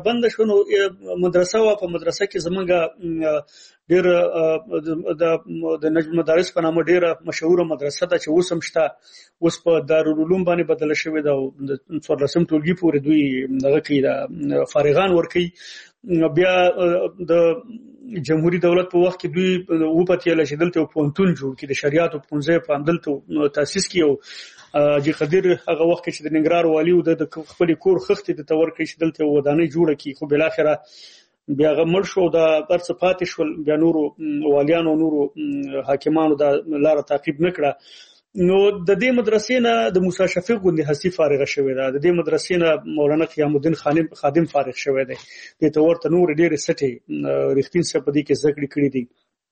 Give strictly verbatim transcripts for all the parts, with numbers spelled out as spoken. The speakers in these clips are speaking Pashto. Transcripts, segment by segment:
بند شو نو مدرسه وا په مدرسه کې زمونږ ډېر د نجم مدارس په نامه ډېره مشهوره مدرسه ده چې اوس هم شته، اوس په دارالعلوم باندې بدله شوې ده او د څوارلسم ټولګي پورې دوی دغه کوي د فارغان ورکوي. بیا د جمهوریت دولت په وخت کې دوی وپتیل چې دلته پونتون جوړ کړي، د شریعت او پونځه په همدلته تاسیس کړي او جی قدیر هغه وخت کې چې د ننګرهار والي او د خپل کور خښتې د تور کې چې دلته ودانۍ جوړه کړي، خو بل اخره بیا غمر شو دا ارڅ پاتې شول، بیا نورو والیانو نورو حاکمانو دا لار تعقیب نکړه. نو د دې مدرسې نه د موسی شفیق غوندې هستی فارغه شوې ده، د دې مدرسې نه مولانا قیام الدین خادم خادم فارغ شوی دی، د تورته نور ډېر سټي رښتین څه په دې کې ذکر کړی دي.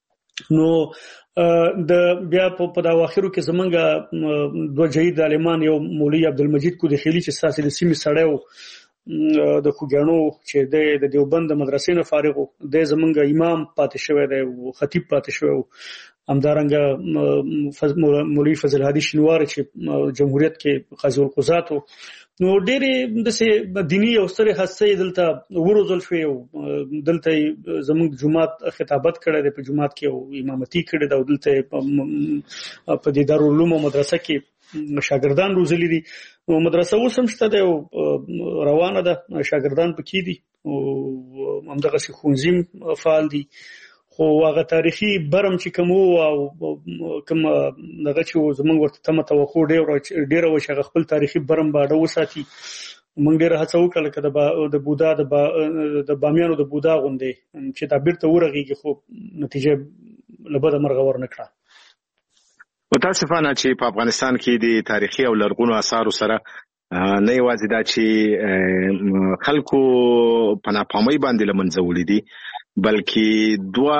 نو د بیا په داواخرو کې زمونږ دوه جهید عالمان یو مولوی عبدالمجید کو د خیلی چې ساسي د سیمې سړیو د خوګانو چې د دیوبند مدرسې نه فارغ وو، د زمونږ امام پاتې شوی دی او خطیب پاتې شوی وو، همدارنګه مولوی فضل هادي شینوار چې جمهوریت کې قاضي القضات وو. نو ډېرې داسې دیني او سترې هستۍ دلته وروزل شوې او دلته زموږ جومات خطابت کړی دی، په جومات کې او امامتي کړې ده او دلته په دې دارالعلوم او مدرسه کې شاګردان روزلي دي. مدرسه اوس هم شته ده او روانه ده، شاګردان پکې دي او همدغسې ښوونځي فعال دي. خو هغه تاریخي برم چې کوم او کوم دغه چې زمونږ ورته تمه توقع ډېره ډېره وه چې هغه خپل تاریخي برم باډه وساتي. موږ ډېره هڅه وکړه لکه د بودا د بامیانو د بودا غوندې چې دا بیرته ورغېږي، خو نتیجه له بده مرغه ورنه کړه. متاسفانه چې په افغانستان کې د تاریخي او لرغونو اثارو سره نه یوازې دا چې خلکو په ناپامۍ باندې له منځه وړي دي، بلکې دوه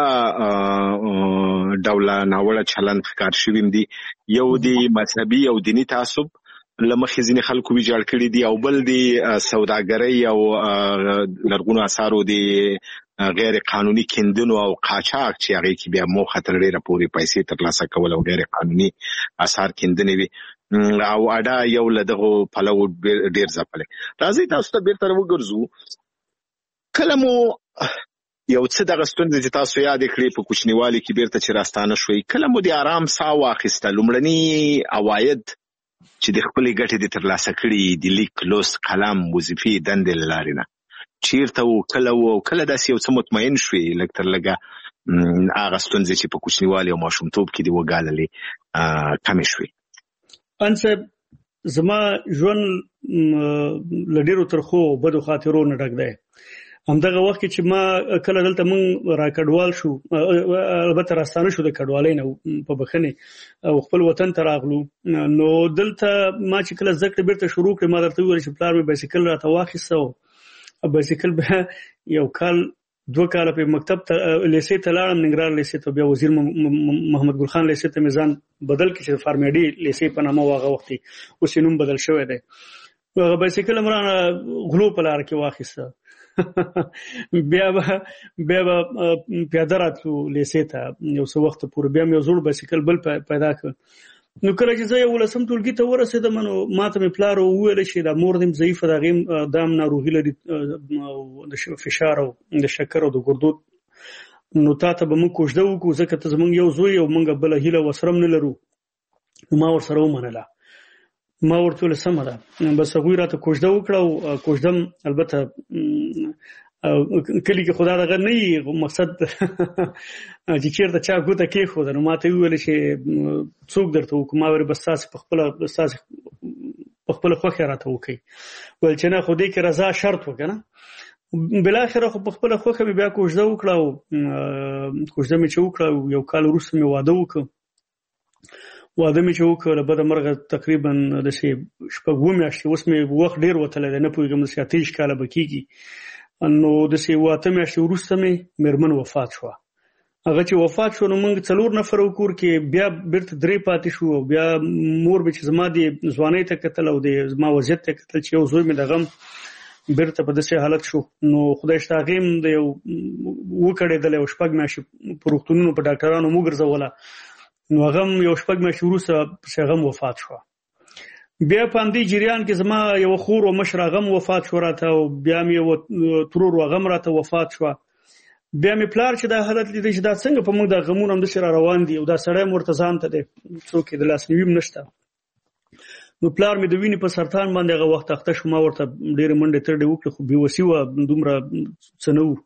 ډوله ناوړه چلند ښکار شوي دي. یو د مذهبي او دیني تعصب له مخې ځینې خلکو ویجاړ کړي دي، او بل د سوداګرۍ او لرغونو اثارو د غیر قانوني کیندنو او قاچاق چې هغې کې بیا موخه تر ډېره پورې پیسې ترلاسه کول او غیر قانوني اثار کیندنې وي، او اډا یو له دغو پلو ډېر ځپلی. راځئ تاسو ته بېرته وګرځو. کله مو یو څه دغه ستونزې چې تاسو یادې کړې په کوچنیوالي کې بېرته چې راستانه شوئ، کله مو د آرام ساه واخیسته؟ لومړني عواید چې د خپلې ګټې د ترلاسه کړي د لیک، لوست، قلم، وظیفې، دندې له لارې نه چیرته وو، کله وو، او کله داسې یو څه مطمئن شوې لږ تر لږه هغه ستونزې چې په کوچنیوالي او ماشومتوب کې دې وګاللې کمې شوې؟ ان صاحب زما ژوند له ډېرو ترخو بدو خاطرو نه ډک دی. همدغه وخت کې چې ما کله دلته مونږ را کډوال شو، البته راستانه شو د کډوالۍ نه په بخښنې، او خپل وطن ته راغلو، نو دلته ما چې کله زده کړې بیرته شروع کړې، ما درته وویل چې پلار مې بایسکل راته واخیسته او بایسکل بیا یو کال دوه کاله په مکتب ته لیسې ته لاړم، ننګرهار لیسې ته، بیا وزیر محمد ګل خان لیسې ته مې ځان بدل کړي چې فارمیډي لیسې په نامه هغه وخت اوس یې نوم بدل شوی دی. هغه بایسکل مې رانه غلو په لاره کې واخیسته، بیا به بیا به پیاده راتلو لیسې ته یو څه وخت پورې، بیا مې یو زوړ بایسکل بل پیدا کړ. نو کله چې زه یولسم ټولګي ته ورسېدم، نو ما ته مې پلار وویل چې دا مور دې ضعیفه ده، هغې دا هم ناروغي لري د فشار او د شکر او د ګردو، نو تا ته به موږ کوژده وکړو ځکه ته زموږ یو زوی او موږ بله هیله ورسره هم نه لرو. نو ما ورسره ومنله، ما ورته ویل سمه ده، بس هغوی راته کوژده وکړه او کوژده هم البته کلی کې خدا دغه نه وي، مقصد چې چېرته چا ګوته کېښوده، نو ما ته یې وویل چې څوک درته وکړو؟ ما ویل بس تاسې پخپله ستاسې پخپله خوښه راته وکړئ. ویل چې نه، خو دې کې رضا شرط و که نه. بالاخره خو پخپله خوښه مې بیا کوژده وکړه او کوژده مې چې وکړه، یو کال وروسته مې واده وکړ. واده مې چې وکړ له بده مرغه تقریبا داسې شپږ اووه میاشتې، اوس مې وخت ډېر وتلی دی، نه پوهېږم داسې اته ویشت کاله به کېږي. نو داسې اووه اته میاشتې وروسته مې مېرمن وفات شوه. هغه چې وفات شو، نو موږ څلور نفر و کور کې، بیا بیرته درې پاتې شو، او بیا مور مې چې زما د ځوانۍ ته کتل او د زما وضعیت ته کتل چې یو زوی مې د غم بیرته په داسې حالت شو، نو خدای شته هغې هم د یو وکړېدلی، یو شپږ میاشتې په روغتونونو په ډاکټرانو مو وګرځوله، نو هغه هم یو شپږ میاشتې وروسته پسې هغه هم وفات شوه. بیا په همدې جریان کې زما یو خور او مشر غم وفات شو راته او بیا مې یو ترور غم راته وفات شو. بیا مې پلار چې دا حالت لیدل چې دا څنګه په موږ د غمونو هم د سره روان دي او دا سړی مرتضان ته دی څوک د لاس نیویم نشته. نو پلار مې د وینې په سرطان باندې هغه وخت اخته شو. ما ورته ډېرې منډې ترډې وکړې خو بېوسي وه دومره څه نه وو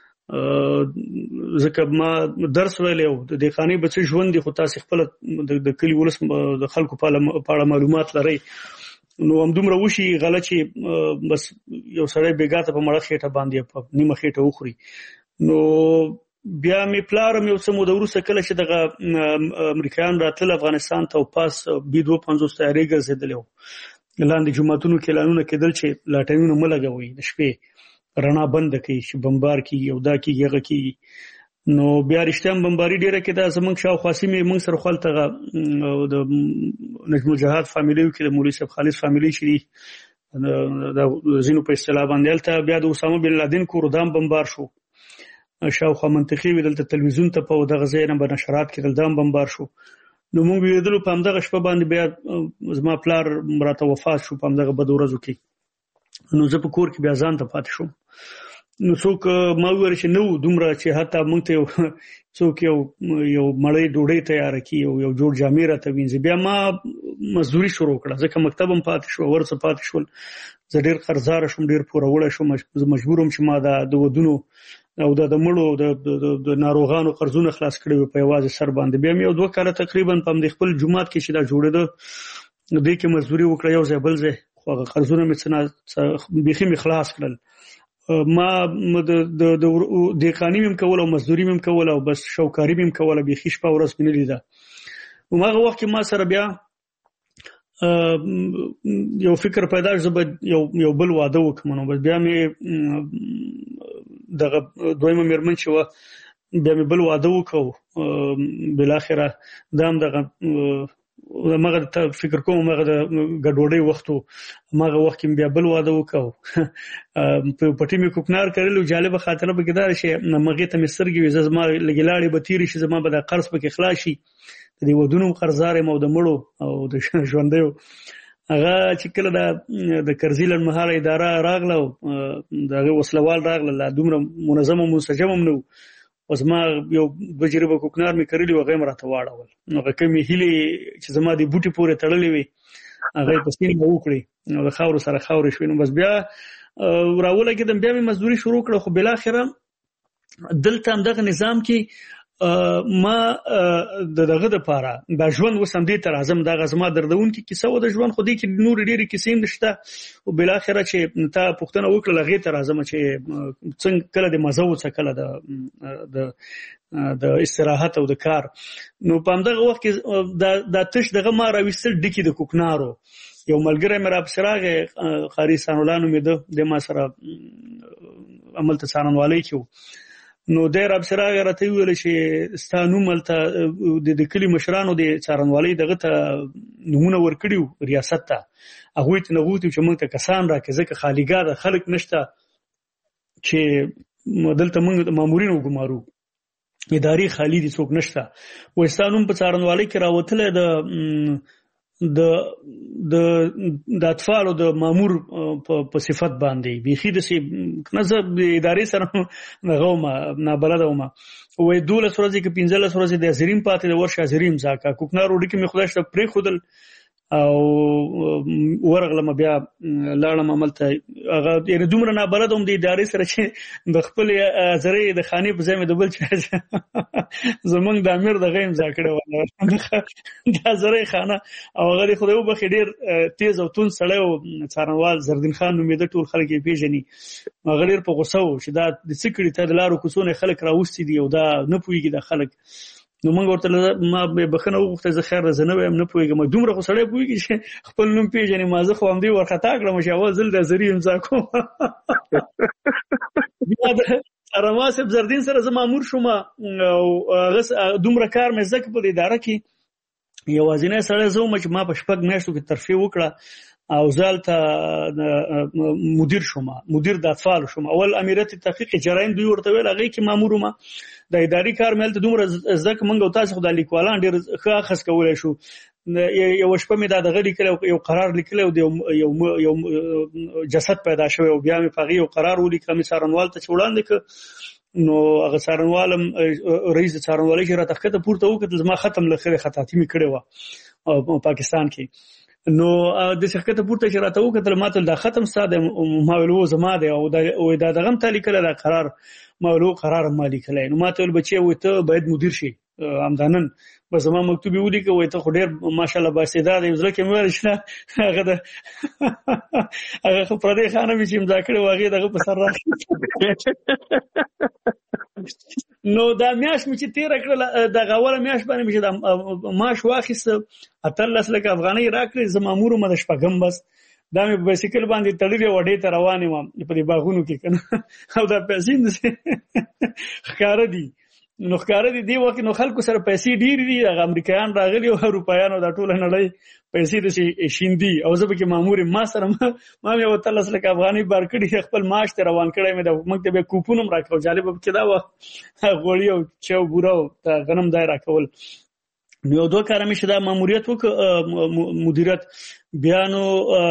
ځکه ما درس ویلی و د دې خانې به څه ژوند دي خو تاسې خپله د کلي ولس د خلکو په اړه معلومات لرئ. نو همدومره وشي غله چې بس یو سړی بېګا ته په مړه خېټه باندې په نیمه خېټه وخوري. نو بیا مې پلار هم یو څه موده وروسته کله چې دغه امریکایان راتلل افغانستان ته او پاس بي دوه پنځوس تیارې ګرځېدلی و لاندې جوماتونو کې اعلانونه کېدل چې لاټرینونه مه لګوئ د شپې رڼا بنده کړي چې بمبار کېږي او دا کېږي هغه کېږي. نو بیا رښتیا هم بمباري ډېره کېده. زموږ شاوخوا سیمې موږ سره خو هلته د نجم الجهاد فامیلیو کې د مولوي صاحب خالص فامیلي چې دي د ځینو په اصطلاح باندې هلته بیا د اسامه بن لادن کور دا هم بمبار شو. شاوخوا منطقې وې دلته تلویزیون ته په دغه ځای نه به نشرات کېدل دا هم بمبار شو. نو موږ ولیدلو په همدغه شپه باندې بیا زما پلار راته وفات شو په همدغه بدو ورځو کې. نو زه په کور کې بیا ځان ته پاتې شوم. نو څوک ما وویل چې نه و دومره چې حتی موږ ته یو څوک یو یو مړۍ ډوډۍ تیاره کړي او یو جوړ جامې راته وینځي. بیا ما مزدوري شروع کړه ځکه مکتب هم پاتې شو ورڅه پاتې شول. زه ډېر قرضداره شوم ډېر پوروړی شوم. زه مجبور وم چې ما د ودونو او د مړو د ناروغانو قرضونه خلاص کړي وي په یوازې سر باندې. بیا مې یو دوه کاله تقریبا په همدې خپل جومات کې چې دا جوړېده دې کې مزدوري وکړه یو ځای بل ځای خو هغه قرضونه مې څه بیخي مې خلاص کړل. ما د دهقاني مې کوله او مزدوري مې کوله او بس شوکاري مې کوله بیخي شپه ورځ مې نه لیده. هغه وخت کې ما سره بیا یو فکر پیدا شو زه یو یو بل واده وکړم. نو بس بیا مې دغه دویمه مېرمن چې وه بیا مې بل واده وکړو. بالاخره دا هم دغه مغه فکر کوم مغه د ګډوډۍ وخت مغه وخت کې بیا بل واده وکاو په پټي مې کوکنار کړل. جالب خاطره به کېدار شي مغه ته مسترګي وي زما لګیلاړي به تیر شي زما به د قرض په کې خلاص شي د دې ودونو قرضار مو د مړو او د ژوندیو هغه چې کله د د کرزیلن مهاله اداره راغله دغه وسلوال راغله دومره منظم او منسجم هم نو اوس ما یو بجربه کوکنار مې کړلی و هغه راته واړول. نو هغه کومې هیلې چې زما د بوټي پورې تړلې وي هغه په سین مې وکړې نو د خاورو سره خاورې شوې. نو بس بیا راولګېدم بیا مې مزدوري شروع کړه خو بالاخره دلته همدغه نظام کې ما د دغه دپاره دا ژوند اوس همدې ته راځم. دغه زما دردونکې کیسه وه د ژوند خو دې کې نورې ډېرې کیسې هم نشته خو بالاخره چې تا پوښتنه وکړله هغې ته راځم چې څنګه کله د مزه وڅه کله د د استراحت او د کار. نو په همدغه وخت کې دا تش دغه ما راویستل ډکي د کوکنارو. یو ملګری مې راپسې راغی قاري ثناالله نومېده د ما سره هملته څارنوالۍ کې و. نو دی راپسې راغی راته وویل چې ستا نوم هلته د کلي مشرانو د څارنوالۍ دغه ته نومونه ورکړي وو ریاست ته. هغوی ته نه غوښتي چې موږ ته کسان راکړي ځکه خالیګاه ده خلک نشته چې دلته موږ د مامورین وګمارو ادارې خالي دي څوک نشته. وایي ستا نوم په څارنوالۍ کې راوتلی د د د د اطفالو د مامور په صفت باندې بیخي داسې نه زه د ادارې سره هغه وم نابلده وم. وایي دولس ورځې که پنځلس ورځې د حاضرین پاتې د ورشه حاضري امضا کړه. کوکنار وډکې مې خدای شته پرېښودل او ورغلم بیا لاړم هملته هغه یعنې دومره نابلده وم د ادارې سره چې د خپلې زرې د خانې په ځای مې د بل چا زمونږ د امیر دغه امضا کړې وه دا زرې خانه او هغه د خدای وبخښي ډېر تیز او توند سړی و څارنوال زردین خان نومېده ټول خلک یې پېژني. هغه ډېر په غوسه و چې دا د څه کړي ته د لارو کوڅو نه خلک راوستي دي او دا نه پوهېږي دا خلک. نو موږ ورته ما بخښنه وغوښته زه خیر ده زه نه وایم نه پوهېږم دومره خو سړی پوهېږي چې خپل نوم پېژني ما زه خو همدې ورخطا کړم چې اول ځل د زري امضا کوم. بیا د څارنوال صاحب زردین سره زه مامور شوم او هغه دومره کار مې زده کړ په اداره کې یوازینی سړی زه وم چې ما په شپږ میاشتو کې ترفیع وکړه او زه هلته مدیر شوم مدیر د اطفالو شوم. اول امیریت تحقیق جرایم دوی ورته ویل هغې کې مامور وم. د اداري کار مې هلته دومره زده کړه موږ او تاسې خو دا لیکوالان ډېر ښه اخذ کولی شو. یو شپه مې دا دغه لیکل یو قرار لیکل او یو یو جسد پیدا شوی او بیا مې په یو قرار ولیکم مې څارنوال ته وړاندې ک نو هغه څارنوالم رئیس څارنوالۍ چې راته ښکته پورته وکړل زما ختم لخره خطاطي مې کړې وه په پاکستان کې نو د ښکته پورته چې راته وکړل ماته دا ختم ساده ما ویل و زما دی او دا دغه م تا لیکلی دا قرار ما ویل قرار ما لیکلی نو ماته ویل بچی وایي ته باید مدیر شي همدانن بس زما مکتوب یې ولیکه وایي ته خو ډېر ماشاءالله بااستعداده یې زړه کې مې ویل چې نه هغه د هغه خو پردی خانه مې چې امضا کړې وه هغې دغه په سر راغی نو دا میاشت مې چې تېره کړله دغه اوله میاشت باندې مې چې دا معاش واخیسته اتلس لکه افغانۍ راکړې زه مامور وم د شپږم بس دا مې په بایسکل باندې تړلې وډې ته روانې وم په دې باغونو کې که نه او دا پیسې داسې ښکاره دي نو ښکاره دي دې وخت نو خلکو سره پیسې ډېرې دي هغه امریکایان راغلي او اروپایانو دا ټوله نړۍ پیسې داسې شیندي او زه پکې مامور یم ما سره ما مې یو اتلس لکه افغانۍ بار کړي خپل معاش ته روان کړی مې د موږ ته به کوپون هم راکول جالبه پکې دا وه غوړي او چای او بوره او غنم دا یې راکول نو یو دوه کاله مې چې دا ماموریت وکړ مدیریت بیا نو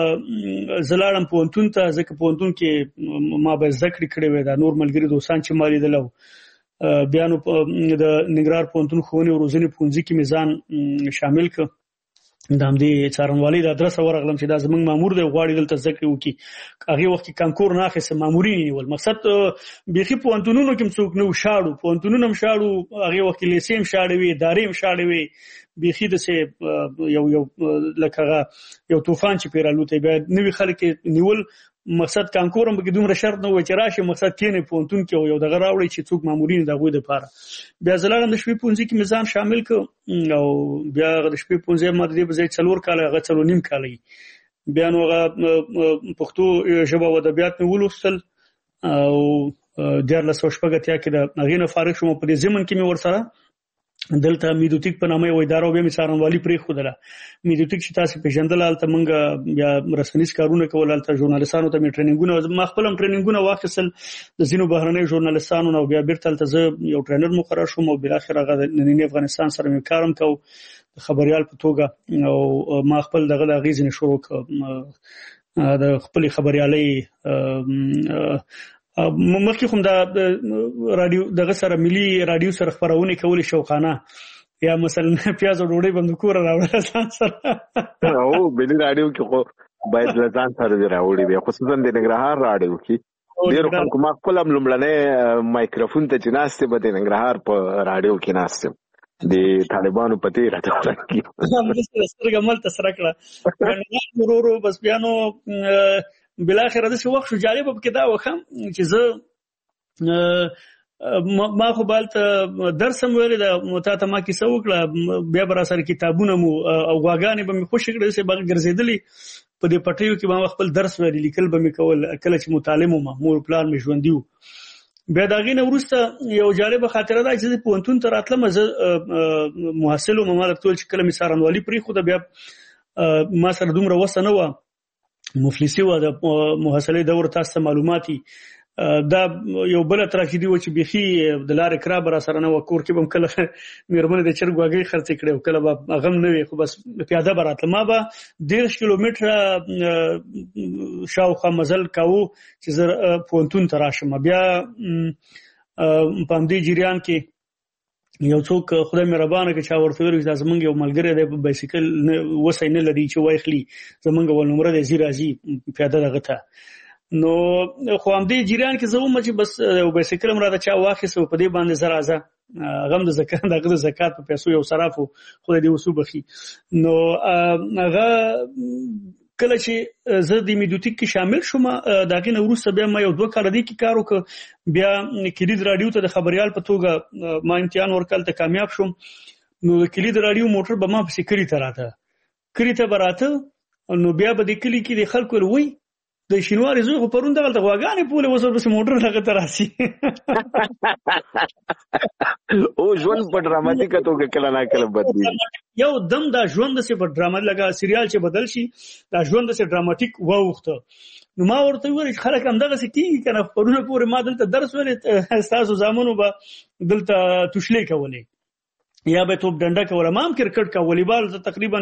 زه لاړم پوهنتون ته ځکه پوهنتون کې ما به زده کړې کړې وې دا نور ملګري دوستان چې ما لیدل بیا نو د ننګرهار پوهنتون ښوونې او روزنې پوهنځي کې مې ځان شامل کړ د همدې څارنوالۍ د ادرسه ورغلم چې دا زموږ مامور دی غواړي دلته زده کړې وکړي هغې وخت کې کانکور نه اخیسته ماموري یې نیول مقصد بیخي پوهنتونونو کې هم څوک نه و شاړو پوهنتونونه هم شاړو هغې وخت کې لیسې هم شاړې وې ادارې هم شاړې وې بیخي داسې یو یو لکه هغه یو طوفان چې پرې رالوتی بیا نوي خلک یې نیول مقصد کانکور هم پکې دومره شرط نه و چې راشي مقصد کېنې پوهنتون کې او یو دغه راوړئ چې څوک مامورین د هغوی دپاره بیا زه لاړم د شپې پوهنځي کې مې ځان شامل کړ او بیا هغه د شپې پوهنځی ما د دې په ځای څلور کاله هغه څلور نیم کاله بیا نو هغه پښتو ژبه او ادبیات مې ولوستل او دیارلس سوه شپږ اتیا کې د هغې نه فارغ شوم په دې ضمن کې مې ورسره دلته میدوتیک په نامه یو اداره بیا مې څارنوالي پرېښودله میدوتیک چې تاسې پېژندله هلته موږ بیا رسنیز کارونه کول هلته ژورنالستانو ته مې ټرېننګونه ما خپل هم ټرېننګونه واخیستل د ځینو بهرنیو ژورنالستانو نه او بیا بېرته هلته زه یو ټرېنر مقرر شوم او بالاخره هغه د ننني افغانستان سره مې کار هم کوو د خبریال په توګه او ما خپل دغه د هغې ځینې شروع کړ د خپلې خبریالۍ مخکې خو د رادیو دغه سره ملي رادیو سره خپرونې کولې شوقانه یا مثلا پیاز او ډوډۍ به مې د کوره راوړله ځان سره او ملي رادیو کې خو باید له ځان سره دې راوړي وي خصوصا د ننګرهار رادیو کې ډېرو خلکو ما خپل هم لومړنی مایکروفون ته چې ناست به د ننګرهار په رادیو کې ناست یم د طالبانو په تېره دوران کې همداسې سترګه ملته سره کړه ورو ورو بس بیا نو بالاخره داسې وخت شو جالبه پکې دا وخم چې زه ما خو به هلته درس هم ویلی ده تا ته ما کیسه وکړه بیا به راسره کتابونه مو او غواګانې به مې خوشې کړې داسې به ګرځېدلې په دې پټیو کې به ما خپل درس ویلی لیکل به مې کول کله چې متعلم وم مور پلار مې ژوندي وو بیا د هغې نه وروسته یو جالبه خاطره ده چې زه پوهنتون ته راتلم زه محصل وم ما درته ویل چې کله مې څارنوالي پرېښوده بیا ما سره دومره وسه نه وه مفلسي وه د محصلې دور تاسو ته معلوماتي دا یو بله تراژیدي وه چې بیخي د لارې کرا به راسره نه وه کور کې به هم کله مېرمنې د چرګ غوږۍ خرڅې کړې او کله به هغه هم نه وې خو بس پیاده به راتله ما به دېرش کیلومتره شاوخوا مزل کاوه چې زه پوهنتون ته راشم بیا په همدې جریان کې یو څوک خدای مهربانه که چا ورته ویل چې دا زمونږ یو ملګری دی په بایسکل وسی نه لري چې وایخلي زمونږ ول نمره دی ځي راځي پیاده دغه ته نو خو همدې جریان کې زه وم چې بس یو بایسکل هم راته چا واخیست په دې باندې زه راځه هغه هم د زکات دغه د زکات په پیسو یو صراف و خدای دې وسو بخي نو هغه کله چې زه د میدوتیک کې شامل شوم د هغې نه وروسته بیا ما یو دوه کاله دې کې کار وکړ بیا کلید راډیو ته د خبریال په توګه ما امتحان ورکړل ته کامیاب شوم نو د کلید راډیو موټر به ما پسې کلي ته راته کلي ته به راته نو بیا به د کلي کې د خلکو وی د شینواري زوی خو پرون دغلته غواګانې پولې اوس ورپسې موټر هغه ته راسي او ژوند په ډراماتیکه توګه کله نه کله بدلېږي یو دم دا ژوند داسې په ډراما لکه سریال چې بدل شي دا ژوند داسې ډراماتیک واوښته نو ما ورته وویل چې خلک همدغسې کېږي که نه پرونه پورې ما دلته درس ویلی ستاسو زامنو به دلته توشلې کولې یا به توپ ډنډه کوله ما هم کرکټ کا والیبال زه تقریبا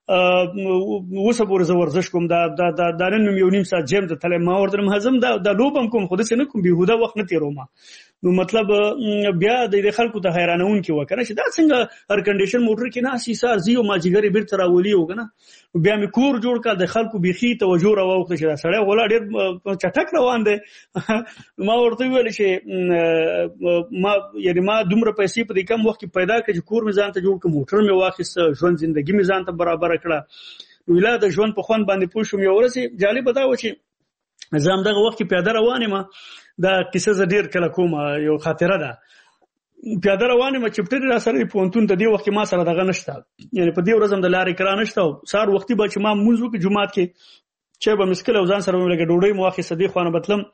اوسه پورې زه ورزش کوم دا دا دا نن مې یو نیم ساعت جیم ته تللی ما ورته هضم دا د لوبم کوم خو داسې نه کوم بېهوده وخت نه تېروم نو مطلب بیا د خلکو ته حیرانونکي وه که نه چې دا څنګه هر کنډیشن موټر کې ناست یې سهار ځي او مازدیګر یې بېرته راولي و که نه بیا مې کور جوړ کړ د خلکو بیخي توجه راواوښته چې دا سړی غلا ډېر چټک روان دی ما ورته وویل چې ما یعنې ما دومره پیسې په دې کم وخت کې پیدا کړه چې کور مې ځان ته جوړ کړ موټر مې واخیسته ژوند زندګي مې ځان ته برابره کړه نو ویلا د ژوند په خوند باندې پوه شوم یو ورځ جالبه دا وه چې زه همدغه وخت کې پیاده روان یم دا کیسه زه ډېر کله کوم یو خاطره ده پیاده روان یم چپټرې را سره پوهنتون ته دې وخت کې ما سره دغه نشته یعنې په دې ورځ هم د لارې کرا نشته او سهار وختي به چې ما لمونځ وکړي جومات کې چای به مې څښلی او ځان سره به مې لکه ډوډۍ مې واخیسته دې خوا نه به تلم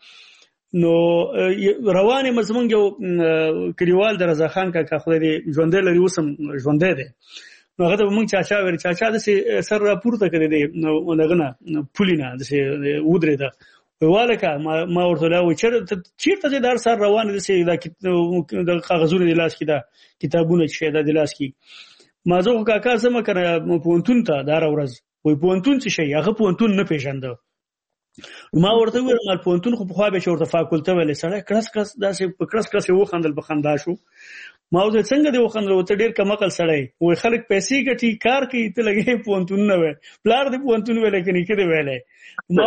نو روان یم زمونږ یو کلیوال د رضاخان کاکا خدای دې ژوندی لري اوس هم ژوندی دی نو هغه ته به مونږ چاچا ویل چاچا داسې سر راپورته کړی دی دغه نه پولي نه داسې ودرېده والکه ما ورته ویل چېرته چې دا هر سهار روان داسې د کاغذونه د لاس کې دا کتابونه چې دا د لاس کې ما زه خو کاکا ځم که نه پوهنتون ته دا هره ورځ وایي پوهنتون څه شی هغه پوهنتون نه پېژانده ما ورته وویل ما پوهنتون خو پخوا به چې ورته فاکولته ویلې سړی کړس کړس داسې په کړس کړس یې وخندل په خندا شو ما ورته څنګه دې وخندل ته ډېر کم عقل سړی وایي خلک پیسې ګټي کار کوي ته لګې پوهنتون نه وی پلار دې پوهنتون ویلی که نیکه دې ویلی ما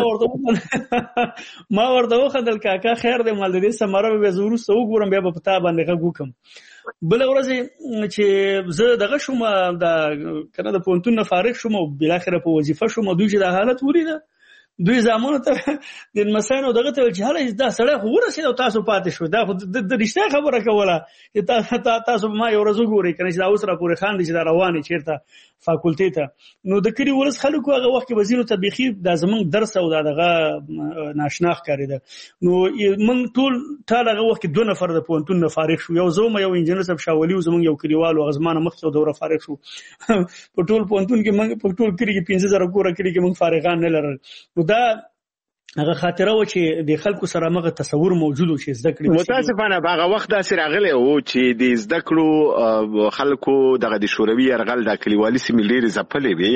ورته ما ورته وخندل کاکا خیر دی مال د دې ثمره به بیا زه وروسته وګورم بیا به په تا باندې غږ وکړم بله ورځ چې زه دغه شوم د که نه د پوهنتون نه فارغ شوم او بالاخره په وظیفه شوم دوی چې دا حالت ولیده دوی زامنو ته د لمسیانو دغه ته ویل چې هله دا سړی خو ورسېد او تاسو پاتې شو دا خو د رښتیا خبره کوله چې تاسو به ما یو ورځ وګورئ که نه چې دا اوس راپورې خاندي چې دا روان یې چېرته فاکولټې ته نو د کلي ولس خلکو هغه وخت کې به ځینو ته بیخي دا زموږ درس او دا دغه ناشنا ښکارېده نو موږ ټول ټال هغه وخت کې دوه نفر د پوهنتون نه فارغ شو یو زه وم یو انجینر صاحب شاولي و زموږ یو کلیوال و هغه زما نه مخکې دوره فارغ شو په ټول پوهنتون کې موږ په ټول کلي کې پنځه زره کوره کلي کې موږ فارغان نه لرل دا هغه خاطره و چې د خلکو سره مغه تصور موجود و چې زده کړې متاسفانه هغه وخت داسې راغلی و چې د زده کړو خلکو دغه د شوروي یرغل د کلیوالي سیمې لرې ځپلې وي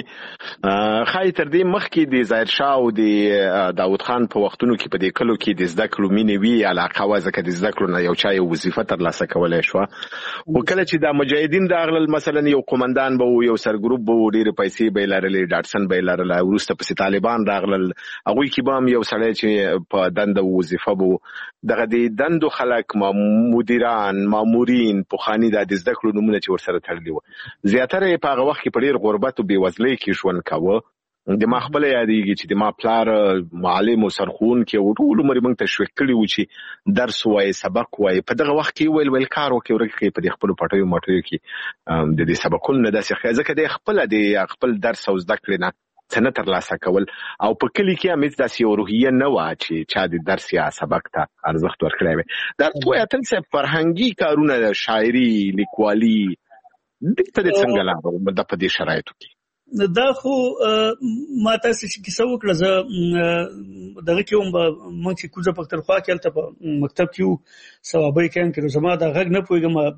ښایي تر دې مخکې د ظاهرشاه او د داود خان په وختونو کې په دې کلو کې د زده کړو مینې وي علاقه وه ځکه د زده کړو نه یو چا یو وظیفه ترلاسه کولی شوه خو کله چې دا مجاهدین راغلل مثلا یو قمندان به و یو سرګروپ به و ډېرې پیسې به یې لرلې ډاټسن به یې لرله وروسته پسې طالبان راغلل هغوی کې به هم یو سړی چې په دنده وظیفه بو دغه د دندو خلک مدیران مامورین پخواني د زده کړو نومونه چې ورسره تړلي وو زیاتره یې په هغه وخت کې په ډېر غربت او بېوزلۍ کې ژوند کاوه د ما خپله یادېږي چې د ما پلار معلم او سرښوونکی و ټول عمر یې موږ تشویق کړي وو چې درس ووایي سبق ووایي په دغه وخت کې ویل ویل کار وکړئ ورکه کوي په دې خپلو پټیو مټیو کې د دې سبقونو نه داسې ښه ځکه دی خپله د خپل درس او زده کړې نه څه نه ترلاسه کول او په کلي کې هم هېڅ داسې یو روحیه نه وه چې چا د درس یا سبق ته ارزښت ورکړی وی دا ته اتل صاحب فرهنګي کارونه د شاعري لیکوالي دې ته دې څنګه لاړو د په دې شرایطو کې دا خو ما تاسو چې کیسه وکړه زه دغه کې هم موږ چې کوزه پخترخوا کې هلته په مکتب کې وو ثوابۍ کیمپ کې زما دا غږ نه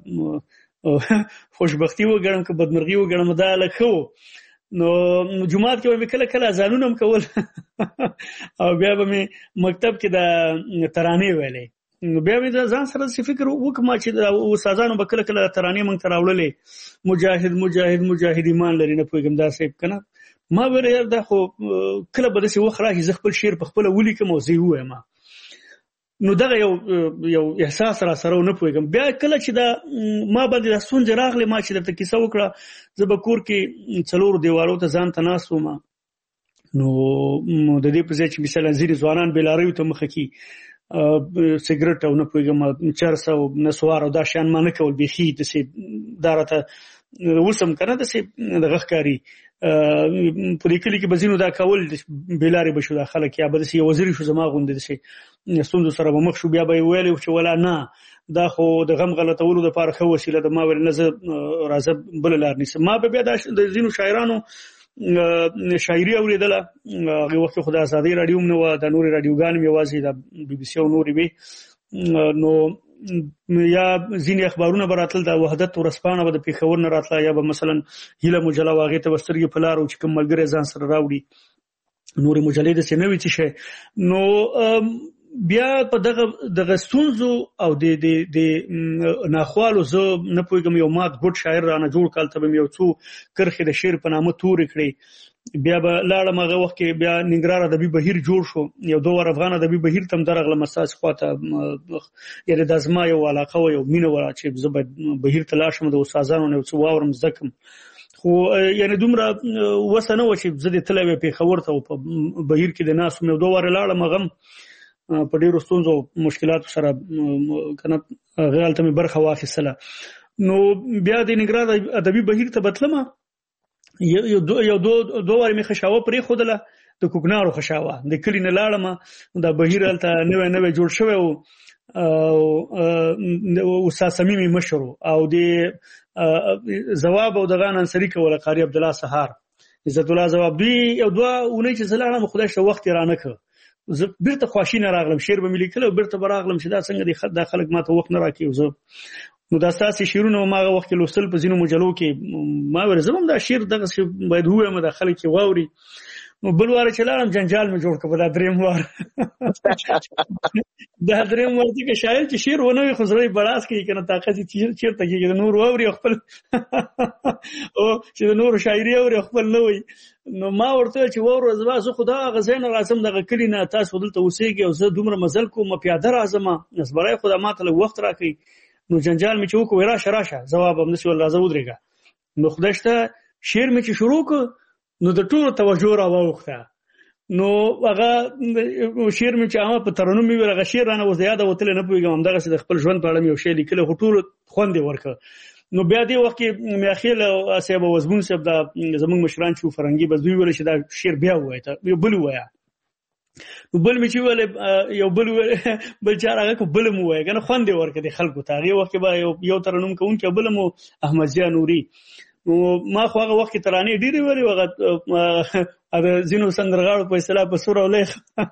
پوهېږم خوشبختي وګڼم که بدمرغي وګڼم دا هلک ښه و نو جومات کې به مې کله کله اذانونه هم کول او بیا به مې مکتب کې د ترانې ویلې نو بیا مې ځان سره داسې فکر وکړم چې د استادانو به کله کله ترانې موږ ته راوړلې مجاهد مجاهد مجاهد ایمان لري نه پوهېږم دا صاحب که نه ما ویل یار دا خو کله به داسې وخت راشي زه خپل شعر په خپله ولیکم او زه یې ووایم نو دغه یو یو احساس را سره نه پوهېږم بیا کله چې دا ما باندې دا ستونزې راغلې ما چې درته کیسه وکړه زه به کور کې څلورو دیوالو ته ځان ته ناست وم نو د دې په ځای چې مثلا ځینې ځوانان بېلاریو ته مخه کړي سګرټ او نه پوهېږم چرس او نسوار او دا شیان ما نه کول بیخي داسې دا راته اوس هم که نه داسې دغه ښکاري په دې کلي کې به ځینو دا کول بېلارې به شو دا خلک یا به داسې یو وزیري شو زما غوندې داسې ستونزو سره به مخ شو بیا به یې ویلی چې ولا نه دا خو د غم غلطولو دپاره ښه وسیله ده ما ویل نه زه راځه بله لار نیسم ما به بیا دا د ځینو شاعرانو شاعري اورېدله هغې وخت خو د ازادۍ راډیو هم نه وه دا نورې راډیوګانې هم یوازې د بي بي سي او نورې وې نو یا ځینې اخبارونه به راتل د وحدت ورسپانه به د پیښور نه راتله یا به مثلا هیله مجله واغې ته وسترګې په لار او چې کوم ملګری ځان سره راوړي نورې مجلې د سینوي څه شي نو بیا په دغه دغه ستونزو او د د د ناخوالو زه نه پوهېږم یو مات ګډ شاعر رانه جوړ کال ته به یو څو کرښې د شعر په نامه تورې کړې بیا به لاړم هغه وخت کې بیا ننګرهار ادبي بهیر جوړ شو یو دوه ور افغان ادبي بهیر تم درغله مساس خواته یعنی د ازما یو علاقه و یو مینه ولا چې زه به بهیر ته لاړ شم د استادانو نه څو واورم زکم خو یعنی دومره وسنه و چې زه د تلوي په خبر ته په بهیر کې د ناس مې دوه ور لاړم غم په ډیرو ستونزو مشکلاتو سره کنه غیالته مې برخه واخیستله نو بیا د ننګرهار ادبي بهیر ته بتلم یو دو یو دو دوه ور مې خشاوه پرې خودله د کوکنارو خشاوه د کلی نه لاړم د بهیر الته نوې نوې جوړ شوی او استاد سمیم مشرو او د جواب او دغه انصری کوله قاری عبد الله سهار عزت الله جواب دی یو دوه اونۍ چې زلاړم خدای شته وخت رانه ک زه بیرته خواشینه راغلم شعر به مې لیکل او بیرته به راغلم چې دا څنګه دی خد خلک ماته وخت نه راکې زه نو دا ستاسو شعرونه ما هغه وخت لوستل په ځینو مجلو کې ما ورزم دا شعر دغه باید هوه مده خلک واوري نو بل واره چې لاړم جنجال مې جوړ کړ دا دریم وار دا دریم وار چې شاعر چې شعر ونه خو زړه بڑاس کوي کنه طاقت چې چیرته کې نور واوري خپل او چې نور شاعري اوري خپل نه وي نو ما ورته چې وره زما زه خدا غزين راځم دغه کلی نه تاسو دلته اوسېږي او زه دومره مزل کوم پیاده راځم نسبرای خدا ماته له وخت راکې نو جنجال مې چې وکړ راشه راشه جواب هم نشول راځو ودرېګا نو خداشته شعر مې چې شروع ک نو د ټولو توجه را واوخته نو هغه شعر مې چې هغه په ترنم مې ورغه شعر رانه وځ یاد وتل نه پوهیږم همدغه د خپل ژوند په اړه مې یو شی لیکل خو ټول خوندې ورکه نو بیا دې وخت کې مې اخیل او اسبه وزبون صاحب دا زمونږ مشران چې فرنګي بس دوی ول چې دا شعر بیا وایي ته یو بل وایا نو بل مې چې ول یو بل بل چار هغه کو بل مو وایي کنه خوندې ورکه د خلکو ته هغه وخت به یو ترنم کوم چې بل مو احمد زیا نوري نو ما خو هغه وخت ترانه ډیره وری وغه ا زینو سندرغاړو په اصطلاح په سور اولیخ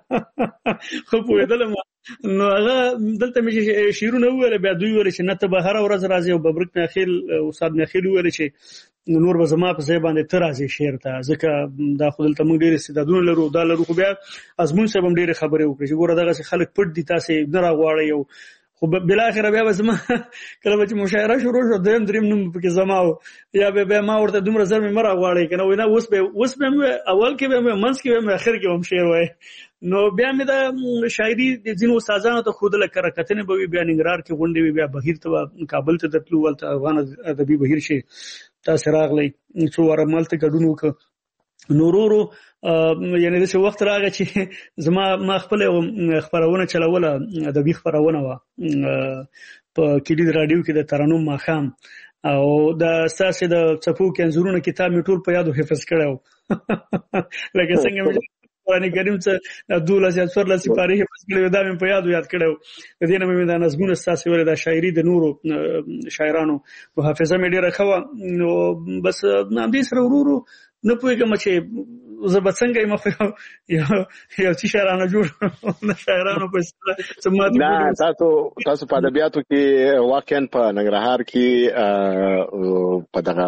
خو په دلم نو هغه دلته مې شیرونه وره بیا دوی وره چې نته به هر ورځ راځي او ببرک نه خیل استاد نه خیل وره چې نور به زما په ځای باندې تر راځي شعر ته ځکه دا خو دلته موږ ډیر استعدادونه لرو دا لرو خو بیا ازمون صاحب هم ډیر خبرې وکړي چې ګوره دغه خلک پټ دي تاسو نه راغواړي او خو بل اخر بیا زما کله چې مشاعره شروع شو دریم دریم نوم پکې زما یا به ما ورته دومره زر مې مرا غواړي کنه وینا اوس به اوس به اول کې به منځ کې به اخر کې هم شعر وای نو بیا مې دا شاعري د ځینو استادانو ته خود له کرکتنه به بیا ننګرهار کې غونډې بیا بهیر ته کابل ته تلو ولته افغان ادبي بهیر شي تاسو راغلی څو ورمل ته ګډون وک نورورو یعنی د څه وخت راغی چې زما ما خپل خبرونه چلوله ادبي خبرونه و په کلید رادیو کې د ترنم ماخام او د اساسي د چپو کنزورونو کتاب می ټول په یادو حفظ کړو لکه څنګه قرآن کریم څخه دوله زیات سره سپاره حفظ کړو دا مې په یادو یاد کړو د دې نه مې د نظمونو اساسي ور د شاعري د نورو شاعرانو په حافظه مې ډیره خو نو بس نام دې سره ورورو نه پوهیږم چې زه به څنګه یم خو یو یو چې شاعرانو جوړ نه شاعرانو په سمات نه تاسو تاسو په ادبیاتو کې واقعا په ننګرهار کې په دغه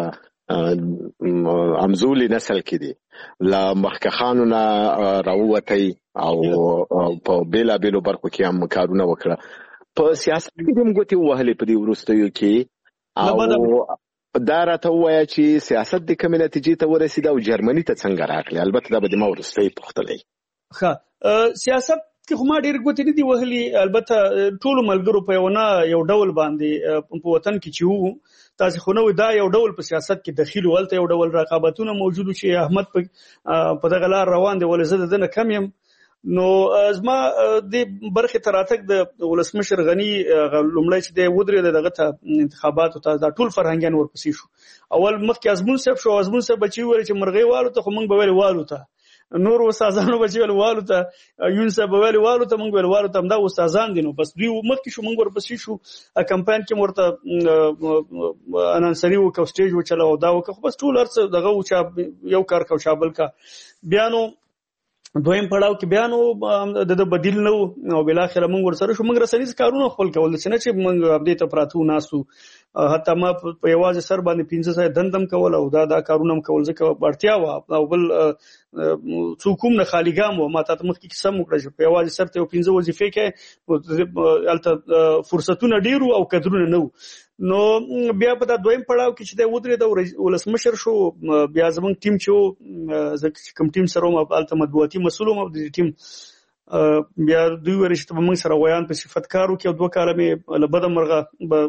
امزولي نسل کې دي لا مخکخانو نه راووتي او په بیلا بیلو برخو کې هم کارونه وکړه په سیاست کې هم ګوتې وهلې په دې وروستیو کې او دا راته وایي چې سیاست د کومې نتیجې ته ورسېد او جرمني ته څنګه راغلی البته دا به د ما ورستۍ پوښتلی ښه سیاست کې خو ما ډېر ګوتې نه دي وهلي البته ټولو ملګرو په یو نه یو ډول باندې په وطن کې چې وو تاسو خو نو دا یو ډول په سیاست کې دخیل ولته یو ډول رقابتونه موجود چې احمد په دغه لار روان دی ولې زه دنه کم یم نو ازما د برخه تراتک د ولسمشر غنی لومړی چې د ودرې دغه ته انتخابات ته د ټول فرهنګان ورپسې شو اول مخکې ازمون صاحب شو ازمون صاحب بچي وره چې مرغۍ والو ته خو موږ به ویل والو ته نور استادانو بچي ویل والو ته یون صاحب ویل والو ته موږ ویل والو ته دا استادان دي نو بس دوی مخکې شو موږ ورپسې شو کمپاین کې ورته انانسري وکاو سټیج وچلو دا وکاو بس ټول ارڅ دغه یو کار کو شابل کا بیانو دویم پړاو کې بیا نو د بدیل نو او بل اخر موږ ورسره شو موږ رسنیز کارونه خپل کول چې چې موږ اپډیټ ته پراتو ناسو حتی ما په یوازې سر باندې پنځه سای دندم کول او دا دا کارونه کول ځکه اړتیا و او بل څوک هم نه خالی ګام و ما ته مخکې قسم وکړه چې په یوازې سر ته پنځه وظیفې کې الته فرصتونه ډیرو او قدرونه نو نو بیا په دا دویم پړاو کې چې د ودرې د ولسمشر شو بیا زمونږ ټیم چې زکه کوم ټیم سره مو الته مطبوعاتي مسؤل مو د ټیم بیا دوی ورشته موږ سره ویان په صفت کارو کې دوه کاله مې لبد مرغه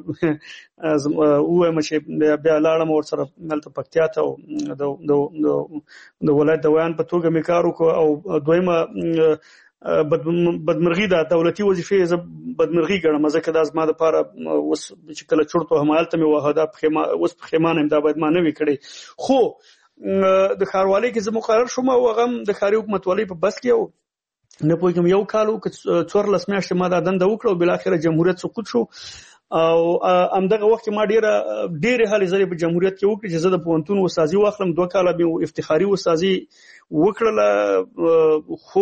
او مشه بیا لاړم ور سره الته پکتیا ته د د ولایت د ویان په توګه مې کارو کو او دویمه بدمرغي دا دولتي وظیفې ز بدمرغي ګڼم ځکه دا زما د لپاره اوس چې کله چورته همالته مې وهدا په خیمه اوس په خیمانه دا باید ما نه وی کړی خو د خاروالۍ کې زه مقرر شوم او هغه د خاري حکومت والی په بس کې نه پوهیږم یو کالو که څوار لس میاشتې ما دا دنده وکړه او بل اخر جمهوریت سقوط شو او همدغه وخت ما ډیره ډیره هلې ځلې په جمهوریت کې وکړې چې زه د پوهنتون استادي واخلم دوه کاله به افتخاري استادي وکړله خو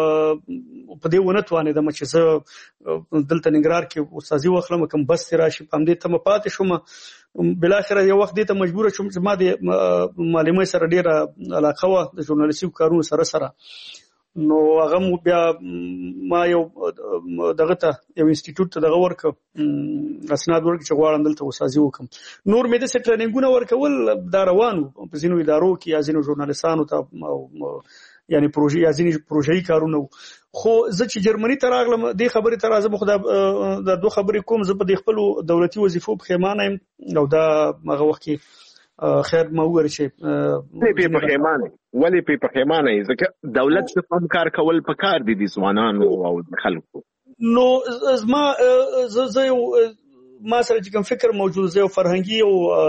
په دې ونه توانېدم چې زه دلته ننګرهار کې استادي واخلم کوم بس راشي په همدې ته پاتې شوم بل اخر یو وخت دې ته مجبور شوم چې ما د معلومات سره ډیره علاقه و د ژورنالیستیکو کارونو سره سره نو هغه بیا ما یو دغه ته یو انسټیټیوټ ته دغه ورک اسناد ورک چې غواړم دلته وسازي وکم نور مې د سټرینګونه ورکول دا روانو په ځینو ادارو کې یا ځینو ژورنالیستانو ته یعنی پروژې یا ځینې پروژې کارونه خو زه چې جرمني ته راغلم د خبرې تر ازه خو دا د دوه خبرې کوم زه په د خپل دولتي وظیفو په خیمانه او دا هغه وخت کې خیر ما وګورئ چې ولې په خیمانه ولې په خیمانه ځکه دولت څخه هم کار کول پکار دي د ځوانانو او خلکو نو زما زه ما سره چې کوم فکر موجود زه فرهنګي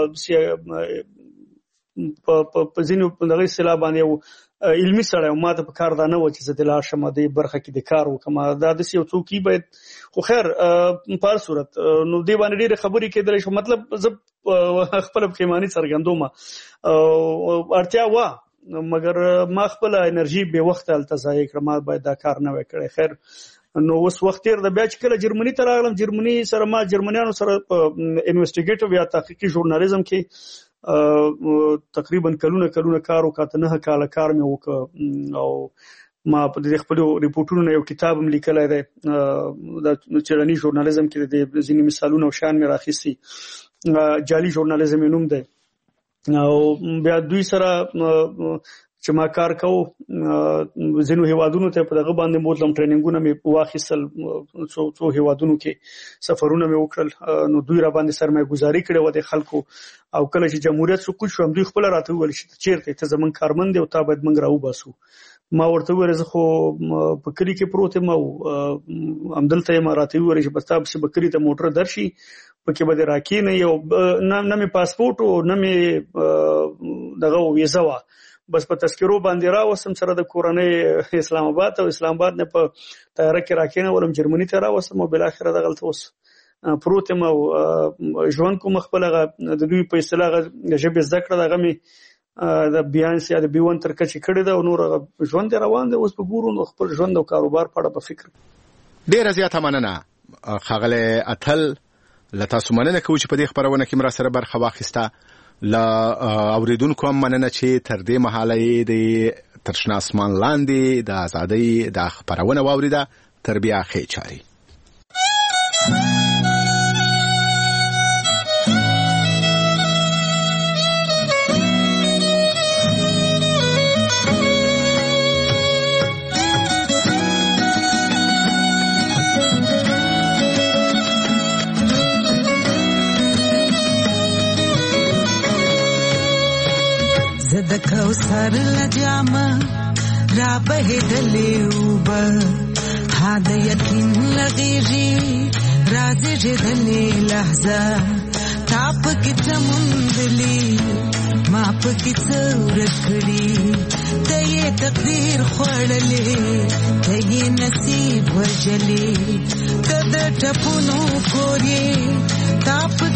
او په ځینو دغه اصطلاح باندې علمي سره ما ته په کار دا نه و چې زه د لا شمه د برخه کې د کار وکم دا د یو څوکي باید خو خیر په صورت نو دی باندې ډېر خبرې کېدل شو مطلب زه خپل پیماني څرګندوم اړتیا و مګر ما خپل انرژي به وخت التزای کړم ما باید دا کار نه وکړي خیر نو اوس وخت تیر د بیا چې کله جرمني ته راغلم جرمني سره ما جرمنیانو سره انویسټیګیټیو یا تحقیقي ژورنالیزم کې تقریبا کلونه کلونه کار وکړ نه کاله کار مې وکړ او ما په دې خپل ریپورتونو یو کتاب هم لیکلی دی د چرنی ژورنالیزم کې د ځینې مثالونه او شان مې راخیستي جعلي ژورنالیزم یې نوم دی او بیا دوی سره چې ما کار کوو ځینو هیوادونو ته په دغه باندې بوتلم ټریننګونه مې واخیستل څو څو هیوادونو کې سفرونه مې وکړل نو دوی را باندې سرمایه گزاري کړې و د خلکو او کله چې جمهوریت سقوط شو دوی خپل راته ویل چې چیرته ته زمون کارمند دی او تا باید موږ راو باسو ما ورته ویل زه خو په کلی کې پروت یم او همدلته ما راته ویل چې بس تاسو به کلی ته موټر درشي پکې به راکې نه یو نه مې پاسپورت او نه مې دغه ویزا و بس په تذکرو باندې راوسم سره د کورنۍ اسلام آباد او اسلام آباد نه په طیاره کې راکینه ولم جرمني ته راوسم او بل اخر د غلط وس پروت ما ژوند کوم خپل د دوی په اصطلاح ژبه ذکر دغه می د بیان سي د بیون تر کچې کړی دا نور ژوند روان دی اوس په ګورو نو خپل ژوند او کاروبار په اړه په فکر ډیر زیاته مننه خغله اتل لته سمنه کوي چې په دې خبرونه کې مر سره برخه واخیسته لا اوریدونکو هم مننه چې تر دې مهاله د ترشنا اسمان لاندې د ازادۍ د خبرونه واوریده تر بیا خې چاري د کوثر لجامه را بهدلې وب هاد یقین لغیږي راځي جدلې لحظه تاپ کې تمندلې ما په کې څور کړی ته یې تقدیر خړلې ته یې نصیب وجلې کده ټپونو کورې تاپ